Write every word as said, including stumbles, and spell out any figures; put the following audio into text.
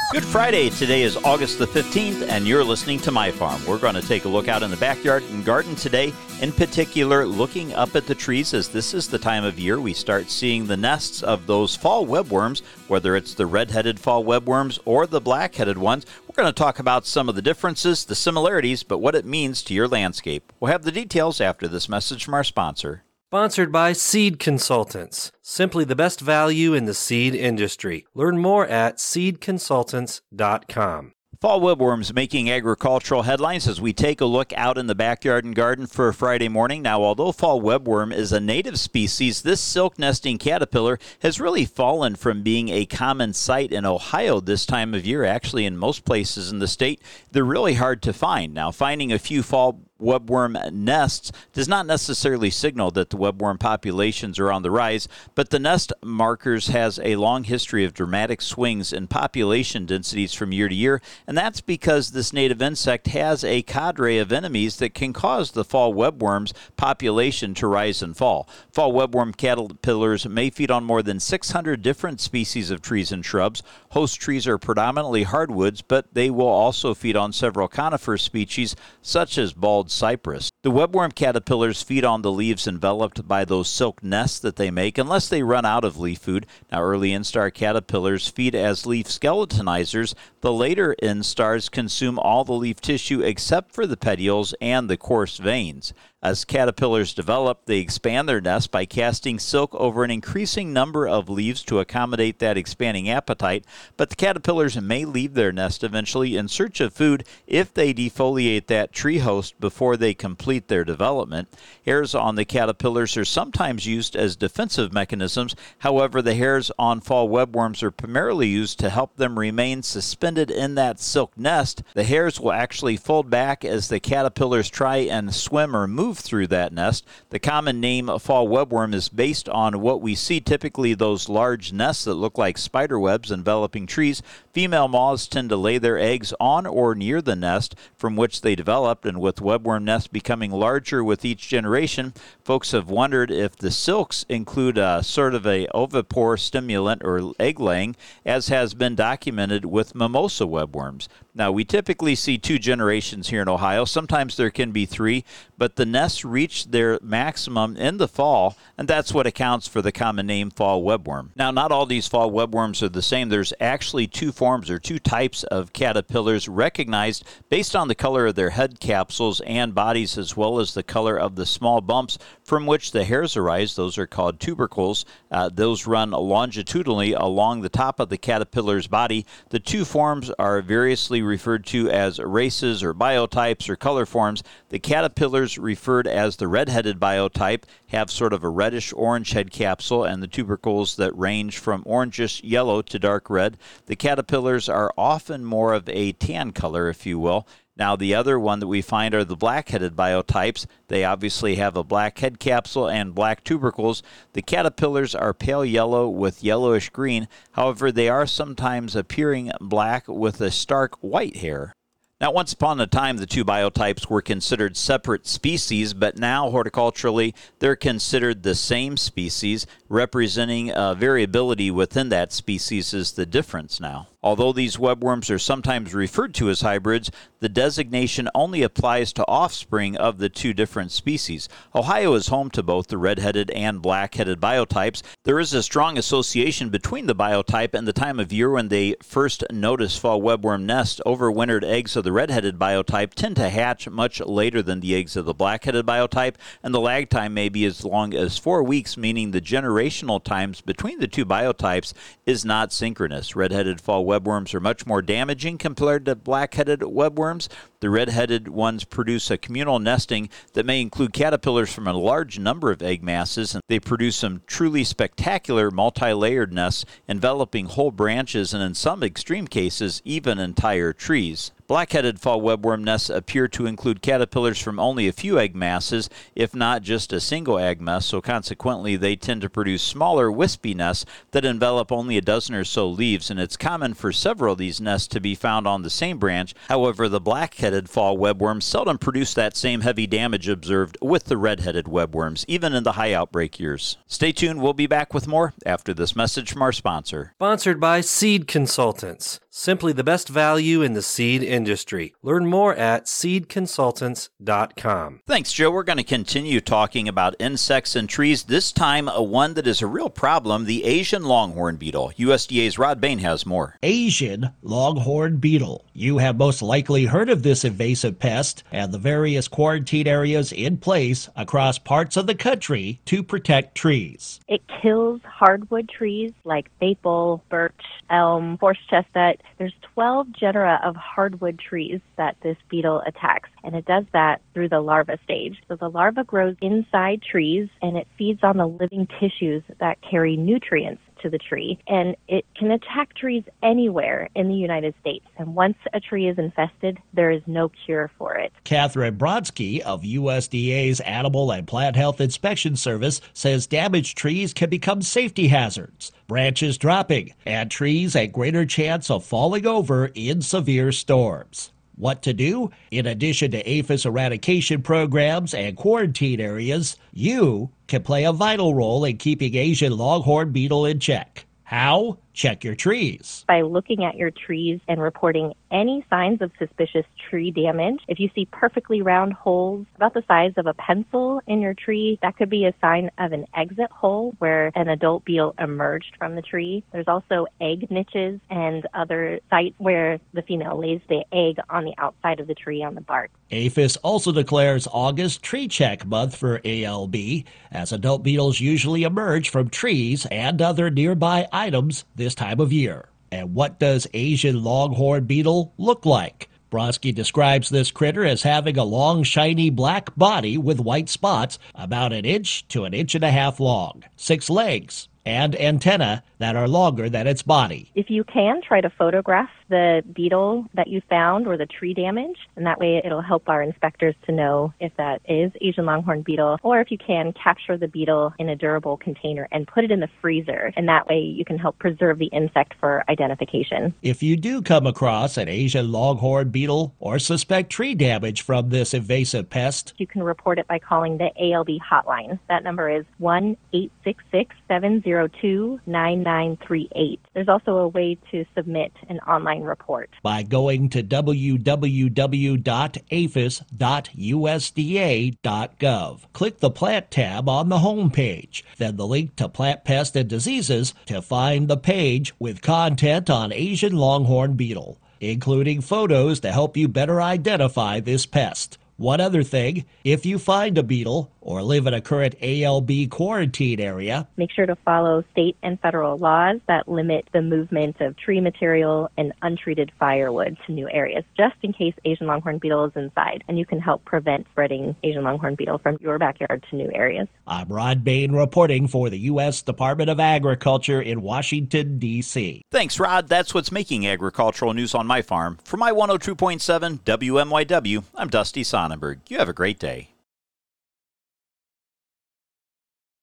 Good Friday. Today is August the fifteenth, and you're listening to My Farm. We're going to take a look out in the backyard and garden today, in particular looking up at the trees, as this is the time of year we start seeing the nests of those fall webworms, whether it's the red-headed fall webworms or the black-headed ones. We're going to talk about some of the differences, the similarities, but what it means to your landscape. We'll have the details after this message from our sponsor. Sponsored by Seed Consultants, simply the best value in the seed industry. Learn more at seed consultants dot com. Fall webworms making agricultural headlines as we take a look out in the backyard and garden for a Friday morning. Now, although fall webworm is a native species, this silk nesting caterpillar has really fallen from being a common sight in Ohio this time of year. Actually, in most places in the state, they're really hard to find. Now, finding a few fall webworm nests does not necessarily signal that the webworm populations are on the rise, but the nest markers has a long history of dramatic swings in population densities from year to year, and that's because this native insect has a cadre of enemies that can cause the fall webworm's population to rise and fall. Fall webworm caterpillars may feed on more than six hundred different species of trees and shrubs. Host trees are predominantly hardwoods, but they will also feed on several conifer species such as bald cypress. The webworm caterpillars feed on the leaves enveloped by those silk nests that they make unless they run out of leaf food. Now, early instar caterpillars feed as leaf skeletonizers. The later instars consume all the leaf tissue except for the petioles and the coarse veins. As caterpillars develop, they expand their nest by casting silk over an increasing number of leaves to accommodate that expanding appetite, but the caterpillars may leave their nest eventually in search of food if they defoliate that tree host before they complete their development. Hairs on the caterpillars are sometimes used as defensive mechanisms. However, the hairs on fall webworms are primarily used to help them remain suspended in that silk nest. The hairs will actually fold back as the caterpillars try and swim or move through that nest. The common name fall webworm is based on what we see, typically those large nests that look like spider webs enveloping trees. Female moths tend to lay their eggs on or near the nest from which they developed, and with webworm nests becoming larger with each generation, folks have wondered if the silks include a sort of a ovipore stimulant or egg laying, as has been documented with mimosa webworms. Now, we typically see two generations here in Ohio. Sometimes there can be three, but the nests reach their maximum in the fall, and that's what accounts for the common name fall webworm. Now, not all these fall webworms are the same. There's actually two forms or two types of caterpillars recognized based on the color of their head capsules and bodies, as well as the color of the small bumps from which the hairs arise. Those are called tubercles. Uh, those run longitudinally along the top of the caterpillar's body. The two forms are variously referred to as races or biotypes or color forms. The caterpillars referred as the red-headed biotype have sort of a reddish-orange head capsule, and the tubercles that range from orangish yellow to dark red. The caterpillars are often more of a tan color, if you will. Now, the other one that we find are the black-headed biotypes. They obviously have a black head capsule and black tubercles. The caterpillars are pale yellow with yellowish green. However, they are sometimes appearing black with a stark white hair. Now, once upon a time, the two biotypes were considered separate species, but now, horticulturally, they're considered the same species. Representing uh, variability within that species is the difference now. Although these webworms are sometimes referred to as hybrids, the designation only applies to offspring of the two different species. Ohio is home to both the red-headed and black-headed biotypes. There is a strong association between the biotype and the time of year when they first notice fall webworm nests. Overwintered eggs of the red-headed biotype tend to hatch much later than the eggs of the black-headed biotype, and the lag time may be as long as four weeks, meaning the generational times between the two biotypes is not synchronous. Red-headed fall webworms are much more damaging compared to black-headed webworms. The red-headed ones produce a communal nesting that may include caterpillars from a large number of egg masses, and they produce some truly spectacular multi-layered nests enveloping whole branches and, in some extreme cases, even entire trees. Black-headed fall webworm nests appear to include caterpillars from only a few egg masses, if not just a single egg mass, so consequently they tend to produce smaller, wispy nests that envelop only a dozen or so leaves, and it's common for several of these nests to be found on the same branch. However, the black-headed fall webworms seldom produce that same heavy damage observed with the red-headed webworms, even in the high outbreak years. Stay tuned, we'll be back with more after this message from our sponsor. Sponsored by Seed Consultants, Simply the best value in the seed industry. Learn more at seed consultants dot com. Thanks, Joe. We're going to continue talking about insects and trees, this time a one that is a real problem, the Asian longhorn beetle. U S D A's Rod Bain has more. Asian longhorn beetle. You have most likely heard of this invasive pest and the various quarantine areas in place across parts of the country to protect trees. It kills hardwood trees like maple, birch, elm, horse chestnut. There's twelve genera of hardwood trees that this beetle attacks, and it does that through the larva stage. So the larva grows inside trees, and it feeds on the living tissues that carry nutrients to the tree, and it can attack trees anywhere in the United States. And once a tree is infested, there is no cure for it. Catherine Brodsky of U S D A's Animal and Plant Health Inspection Service says damaged trees can become safety hazards, branches dropping, and trees at greater chance of falling over in severe storms. What to do? In addition to aphis eradication programs and quarantine areas, you can play a vital role in keeping Asian longhorn beetle in check. How? Check your trees. By looking at your trees and reporting any signs of suspicious tree damage. If you see perfectly round holes about the size of a pencil in your tree, that could be a sign of an exit hole where an adult beetle emerged from the tree. There's also egg niches and other sites where the female lays the egg on the outside of the tree on the bark. APHIS also declares August Tree Check Month for A L B, as adult beetles usually emerge from trees and other nearby items this time of year. And what does Asian longhorn beetle look like? Brodsky describes this critter as having a long, shiny black body with white spots about an inch to an inch and a half long, six legs, and antennae that are longer than its body. If you can, try to photograph the beetle that you found or the tree damage, and that way it'll help our inspectors to know if that is Asian longhorn beetle, or if you can, capture the beetle in a durable container and put it in the freezer, and that way you can help preserve the insect for identification. If you do come across an Asian longhorn beetle or suspect tree damage from this invasive pest, you can report it by calling the A L B hotline. That number is one eight six six, seven zero two, nine nine three eight. There's also a way to submit an online report by going to w w w dot aphis dot u s d a dot gov. Click the Plant tab on the home page, then the link to Plant Pest and Diseases to find the page with content on Asian longhorn beetle, including photos to help you better identify this pest. One other thing, if you find a beetle or live in a current A L B quarantine area, make sure to follow state and federal laws that limit the movement of tree material and untreated firewood to new areas, just in case Asian longhorn beetle is inside, and you can help prevent spreading Asian longhorn beetle from your backyard to new areas. I'm Rod Bain reporting for the U S Department of Agriculture in Washington, D C Thanks, Rod. That's what's making agricultural news on my farm. For my one oh two point seven W M Y W, I'm Dusty Sonnenberg. You have a great day.